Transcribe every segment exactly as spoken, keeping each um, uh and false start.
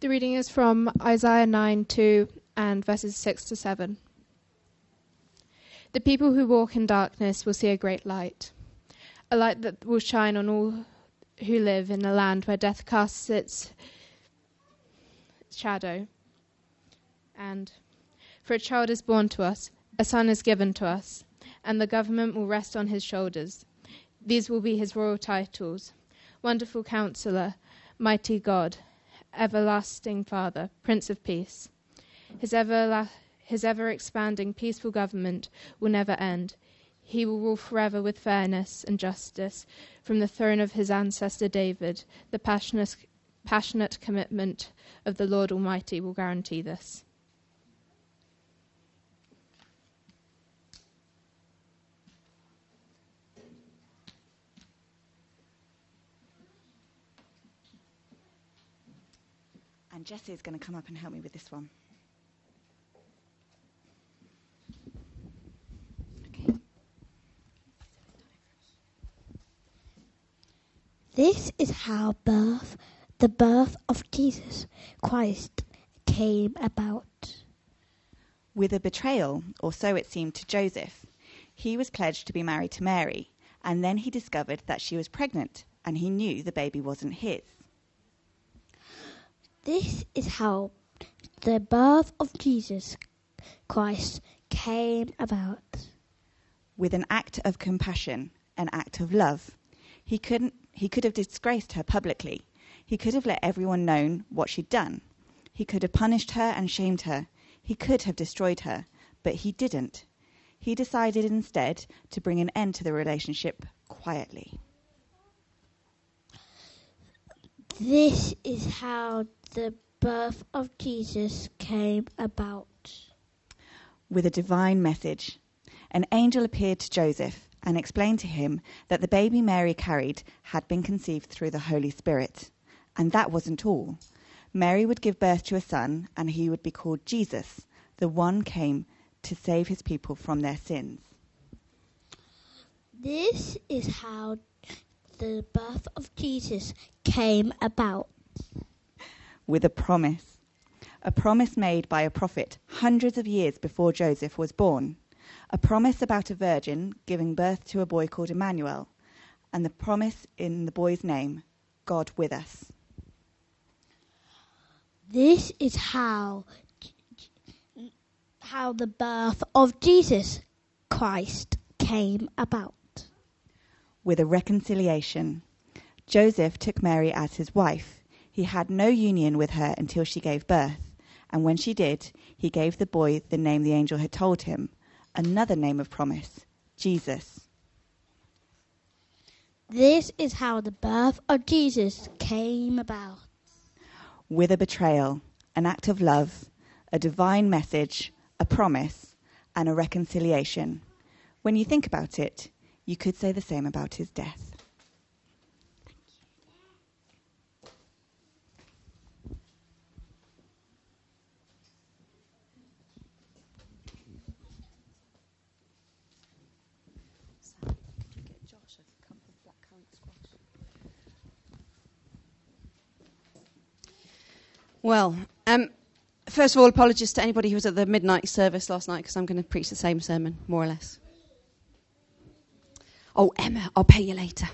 The reading is from Isaiah nine two and verses six to seven. The people who walk in darkness will see a great light, a light that will shine on all who live in a land where death casts its shadow. And for a child is born to us, a son is given to us, and the government will rest on his shoulders. These will be his royal titles: Wonderful Counselor, Mighty God, Everlasting Father, Prince of Peace. His ever, his ever-expanding peaceful government will never end. He will rule forever with fairness and justice. From the throne of his ancestor David, the passionate, passionate commitment of the Lord Almighty will guarantee this. And Jessie is going to come up and help me with this one. Okay. This is how birth, the birth of Jesus Christ came about. With a betrayal, or so it seemed to Joseph. He was pledged to be married to Mary, and then he discovered that she was pregnant, and he knew the baby wasn't his. This is how the birth of Jesus Christ came about. With an act of compassion, an act of love. He couldn't. He could have disgraced her publicly. He could have let everyone know what she'd done. He could have punished her and shamed her. He could have destroyed her, but he didn't. He decided instead to bring an end to the relationship quietly. This is how the birth of Jesus came about. With a divine message. An angel appeared to Joseph and explained to him that the baby Mary carried had been conceived through the Holy Spirit. And that wasn't all. Mary would give birth to a son, and he would be called Jesus. The one came to save his people from their sins. This is how the birth of Jesus came about. With a promise. A promise made by a prophet hundreds of years before Joseph was born. A promise about a virgin giving birth to a boy called Emmanuel. And the promise in the boy's name, God with us. This is how, how the birth of Jesus Christ came about. With a reconciliation. Joseph took Mary as his wife. He had no union with her until she gave birth. And when she did, he gave the boy the name the angel had told him. Another name of promise, Jesus. This is how the birth of Jesus came about. With a betrayal, an act of love, a divine message, a promise, and a reconciliation. When you think about it, you could say the same about his death. Well, um, first of all, apologies to anybody who was at the midnight service last night, because I'm going to preach the same sermon, more or less. Oh, Emma, I'll pay you later.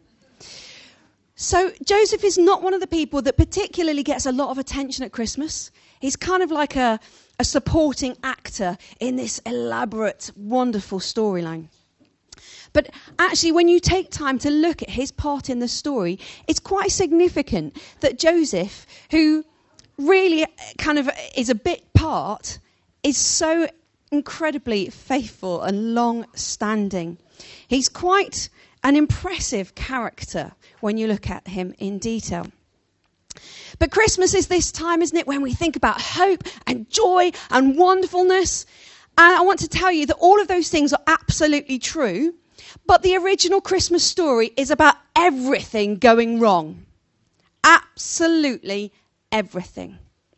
So Joseph is not one of the people that particularly gets a lot of attention at Christmas. He's kind of like a, a supporting actor in this elaborate, wonderful storyline. But actually, when you take time to look at his part in the story, it's quite significant that Joseph, who really kind of is a bit part, is so incredibly faithful and long-standing. He's quite an impressive character when you look at him in detail. But Christmas is this time, isn't it, when we think about hope and joy and wonderfulness. And I want to tell you that all of those things are absolutely true, but the original Christmas story is about everything going wrong. Absolutely everything.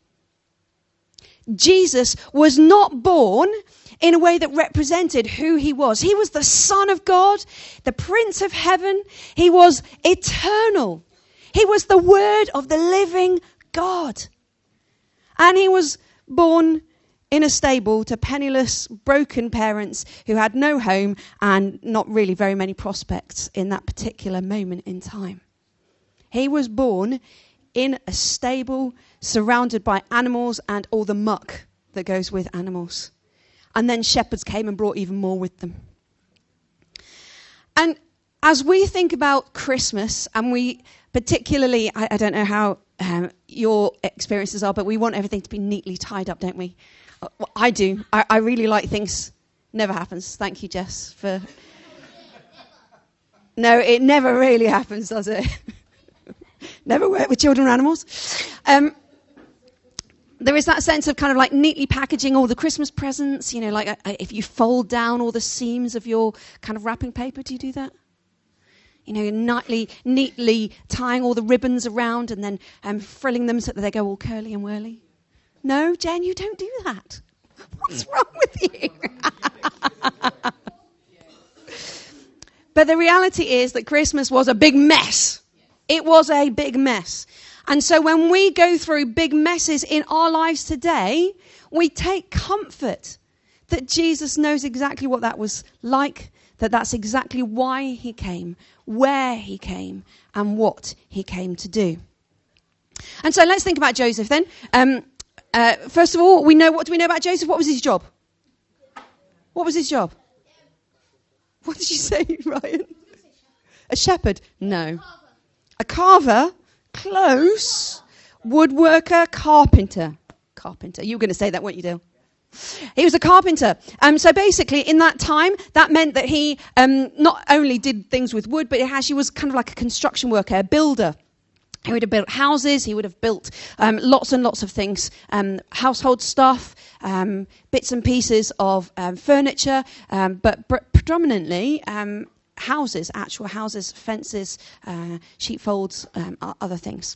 Jesus was not born in a way that represented who he was. He was the Son of God, the Prince of Heaven. He was eternal. He was the Word of the living God. And he was born in a stable to penniless, broken parents who had no home and not really very many prospects in that particular moment in time. He was born in a stable surrounded by animals and all the muck that goes with animals. And then shepherds came and brought even more with them. And as we think about Christmas, and we particularly, I, I don't know how um, your experiences are, but we want everything to be neatly tied up, don't we? Well, I do. I, I really like things. Never happens. Thank you, Jess, for... No, it never really happens, does it? Never work with children or animals. Um, there is that sense of kind of like neatly packaging all the Christmas presents. You know, like uh, if you fold down all the seams of your kind of wrapping paper, do you do that? You know, neatly, neatly tying all the ribbons around and then um, frilling them so that they go all curly and whirly. No, Jen, you don't do that. What's wrong with you? But the reality is that Christmas was a big mess. It was a big mess. And so when we go through big messes in our lives today, we take comfort that Jesus knows exactly what that was like, that that's exactly why he came, where he came, and what he came to do. And so let's think about Joseph then. Um, uh, first of all, we know what do we know about Joseph? What was his job? What was his job? What did you say, Ryan? A shepherd? No. A carver? Close. Woodworker? Carpenter. Carpenter. You were going to say that, weren't you, Dale? He was a carpenter. Um, so basically, in that time, that meant that he um, not only did things with wood, but he actually was kind of like a construction worker, a builder. He would have built houses. He would have built um, lots and lots of things, um, household stuff, um, bits and pieces of um, furniture, um, but pr- predominantly um, houses, actual houses, fences, uh, sheepfolds, um, other things.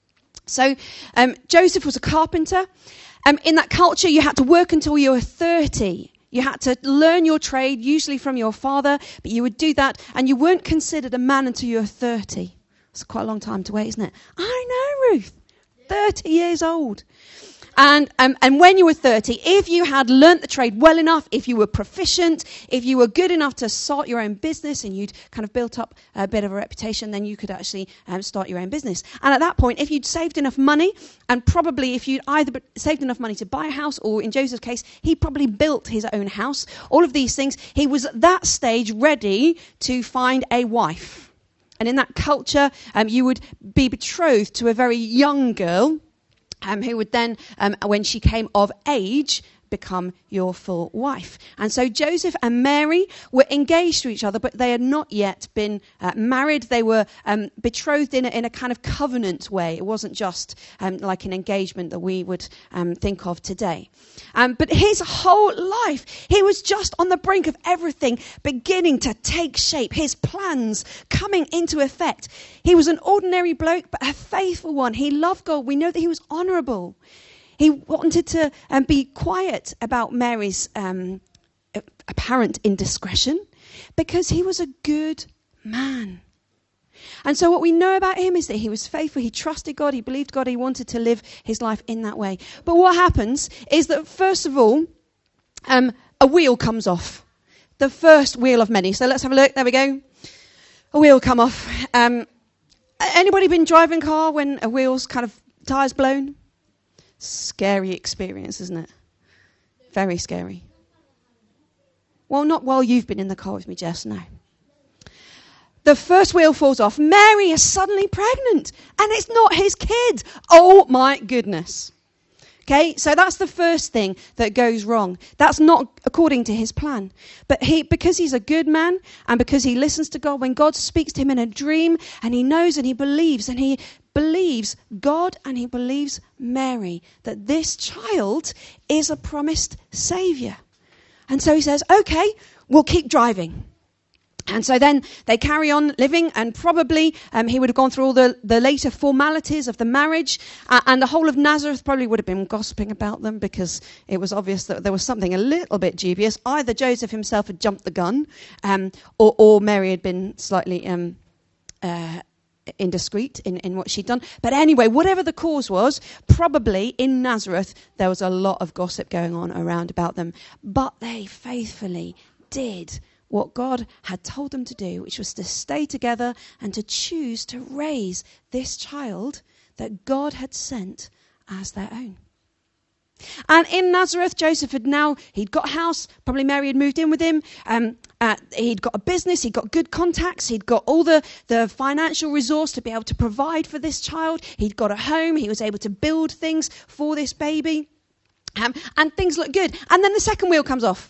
So um, Joseph was a carpenter. Um, in that culture, you had to work until you were thirty. You had to learn your trade, usually from your father, but you would do that, and you weren't considered a man until you were thirty. It's quite a long time to wait, isn't it? I know, Ruth. thirty years old. And um, and when you were thirty, if you had learnt the trade well enough, if you were proficient, if you were good enough to start your own business and you'd kind of built up a bit of a reputation, then you could actually um, start your own business. And at that point, if you'd saved enough money, and probably if you'd either saved enough money to buy a house, or in Joseph's case, he probably built his own house, all of these things, he was at that stage ready to find a wife. And in that culture, um, you would be betrothed to a very young girl, Um, who would then, um, when she came of age, become your full wife. And so Joseph and Mary were engaged to each other, but they had not yet been uh, married. They were um, betrothed in a, in a kind of covenant way. It wasn't just um, like an engagement that we would um, think of today. Um, but his whole life, he was just on the brink of everything beginning to take shape, his plans coming into effect. He was an ordinary bloke, but a faithful one. He loved God. We know that he was honourable. He wanted to um, be quiet about Mary's um, apparent indiscretion because he was a good man. And so what we know about him is that he was faithful, he trusted God, he believed God, he wanted to live his life in that way. But what happens is that, first of all, um, a wheel comes off. The first wheel of many. So let's have a look. There we go. A wheel come off. Um, anybody been driving a car when a wheel's kind of tyre's blown? Scary experience, isn't it? Very scary. Well, not while you've been in the car with me, Jess, no. The first wheel falls off. Mary is suddenly pregnant, and it's not his kid. Oh, my goodness. Okay, so that's the first thing that goes wrong. That's not according to his plan. But he, because he's a good man, and because he listens to God, when God speaks to him in a dream, and he knows and he believes, and he believes God and he believes Mary, that this child is a promised saviour. And so he says, okay, we'll keep driving. And so then they carry on living, and probably um, he would have gone through all the, the later formalities of the marriage, uh, and the whole of Nazareth probably would have been gossiping about them, because it was obvious that there was something a little bit dubious. Either Joseph himself had jumped the gun, um, or, or Mary had been slightly um, uh, indiscreet in, in what she'd done. But anyway, whatever the cause was, probably in Nazareth there was a lot of gossip going on around about them. But they faithfully did what God had told them to do, which was to stay together and to choose to raise this child that God had sent as their own. And in Nazareth, Joseph had now, he'd got a house, probably Mary had moved in with him, um, uh, he'd got a business, he'd got good contacts, he'd got all the, the financial resource to be able to provide for this child, he'd got a home, he was able to build things for this baby, um, and things look good. And then the second wheel comes off.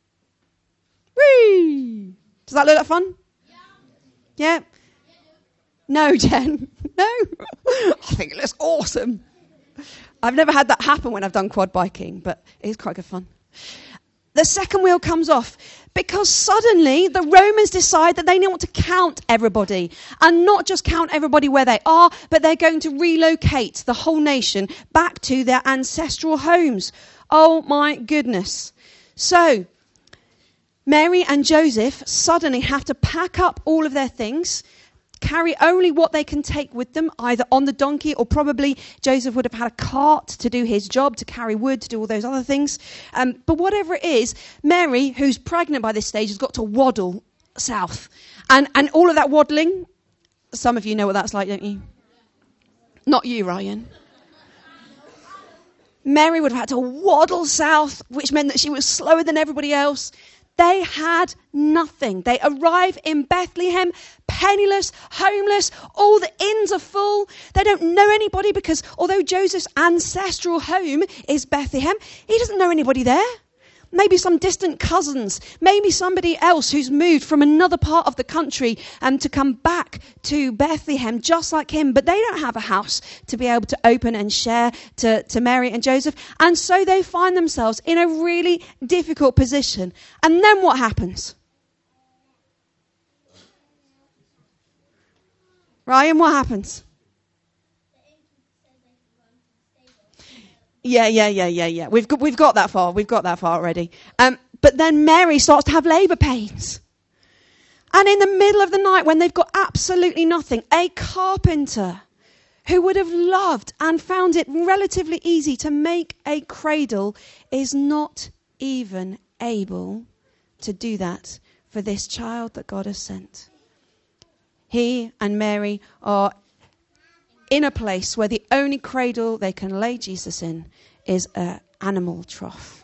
Whee! Does that look like fun? Yeah? Yeah? No, Jen. No. I think it looks awesome. I've never had that happen when I've done quad biking, but it is quite good fun. The second wheel comes off because suddenly the Romans decide that they want to count everybody, and not just count everybody where they are, but they're going to relocate the whole nation back to their ancestral homes. Oh my goodness. So Mary and Joseph suddenly have to pack up all of their things, carry only what they can take with them, either on the donkey, or probably Joseph would have had a cart to do his job, to carry wood, to do all those other things. Um, but whatever it is, Mary, who's pregnant by this stage, has got to waddle south. And, and all of that waddling, some of you know what that's like, don't you? Not you, Ryan. Mary would have had to waddle south, which meant that she was slower than everybody else. They had nothing. They arrive in Bethlehem, penniless, homeless, all the inns are full. They don't know anybody because although Joseph's ancestral home is Bethlehem, he doesn't know anybody there. Maybe some distant cousins, maybe somebody else who's moved from another part of the country um, to come back to Bethlehem just like him, but they don't have a house to be able to open and share to, to Mary and Joseph. And so they find themselves in a really difficult position. And then what happens? Ryan, what happens? Yeah, yeah, yeah, yeah, yeah. We've got, we've got that far. We've got that far already. Um, but then Mary starts to have labour pains. And in the middle of the night, when they've got absolutely nothing, a carpenter who would have loved and found it relatively easy to make a cradle is not even able to do that for this child that God has sent. He and Mary are in a place where the only cradle they can lay Jesus in is an animal trough.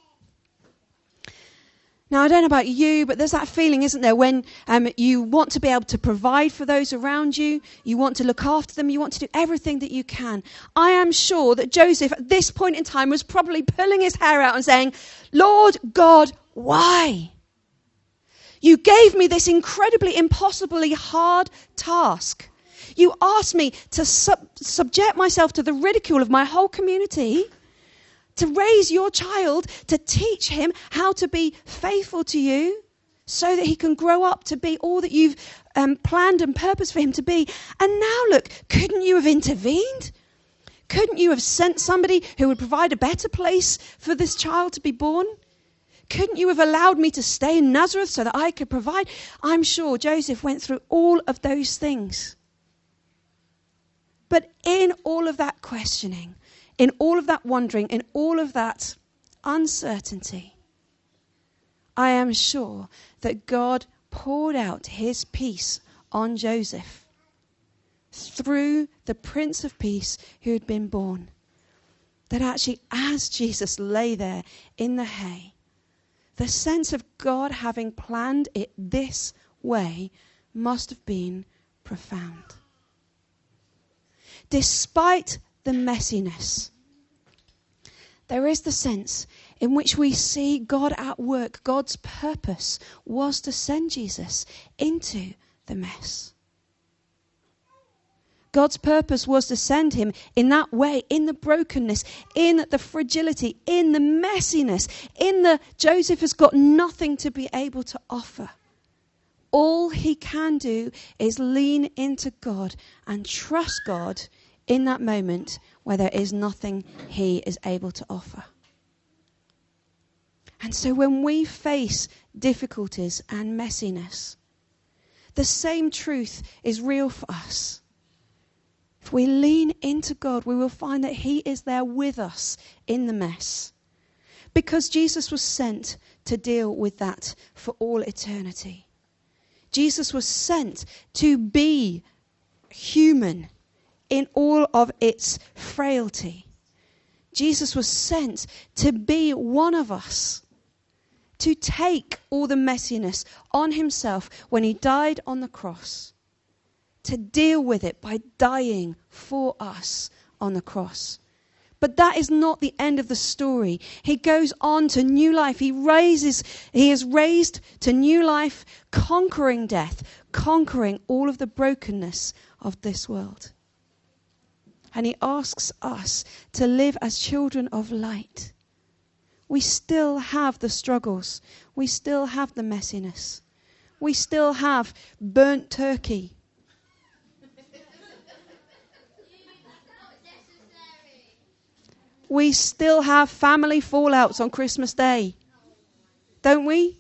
Now, I don't know about you, but there's that feeling, isn't there, when um, you want to be able to provide for those around you, you want to look after them, you want to do everything that you can. I am sure that Joseph, at this point in time, was probably pulling his hair out and saying, Lord God, why? You gave me this incredibly, impossibly hard task. You asked me to sub- subject myself to the ridicule of my whole community, to raise your child, to teach him how to be faithful to you so that he can grow up to be all that you've um, planned and purposed for him to be. And now look, couldn't you have intervened? Couldn't you have sent somebody who would provide a better place for this child to be born? Couldn't you have allowed me to stay in Nazareth so that I could provide? I'm sure Joseph went through all of those things. But in all of that questioning, in all of that wondering, in all of that uncertainty, I am sure that God poured out his peace on Joseph through the Prince of Peace who had been born. That actually, as Jesus lay there in the hay, the sense of God having planned it this way must have been profound. Despite the messiness, there is the sense in which we see God at work. God's purpose was to send Jesus into the mess. God's purpose was to send him in that way, in the brokenness, in the fragility, in the messiness, in the Joseph has got nothing to be able to offer. All he can do is lean into God and trust God in that moment where there is nothing he is able to offer. And so when we face difficulties and messiness, The same truth is real for us. If we lean into God, we will find that he is there with us in the mess. Because Jesus was sent to deal with that for all eternity. Jesus was sent to be human in all of its frailty. Jesus was sent to be one of us, to take all the messiness on himself when he died on the cross, to deal with it by dying for us on the cross. But that is not the end of the story. He goes on to new life. He raises, he is raised to new life, conquering death, conquering all of the brokenness of this world. And he asks us to live as children of light. We still have the struggles. We still have the messiness. We still have burnt turkey. We still have family fallouts on Christmas Day. Don't we?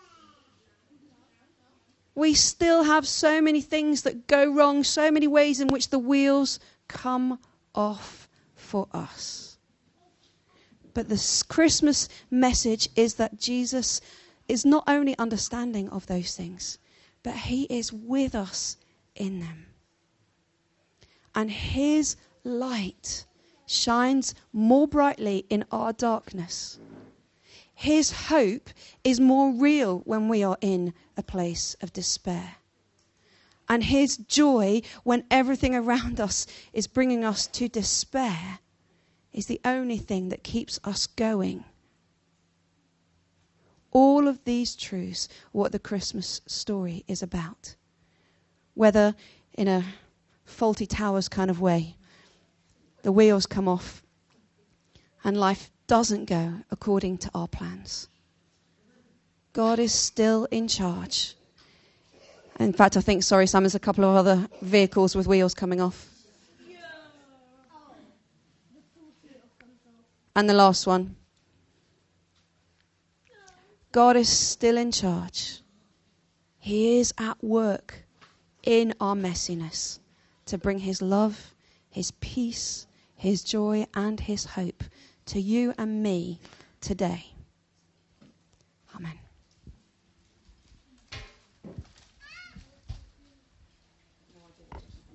We still have so many things that go wrong, so many ways in which the wheels come off for us. But the Christmas message is that Jesus is not only understanding of those things, but he is with us in them. And his light shines more brightly in our darkness. His hope is more real when we are in a place of despair. And his joy when everything around us is bringing us to despair is the only thing that keeps us going. All of these truths are what the Christmas story is about. Whether in a faulty towers kind of way, the wheels come off and life doesn't go according to our plans. God is still in charge. In fact, I think, sorry, Sam, there's a couple of other vehicles with wheels coming off. And the last one. God is still in charge. He is at work in our messiness to bring his love, his peace, his joy and his hope to you and me today. Amen.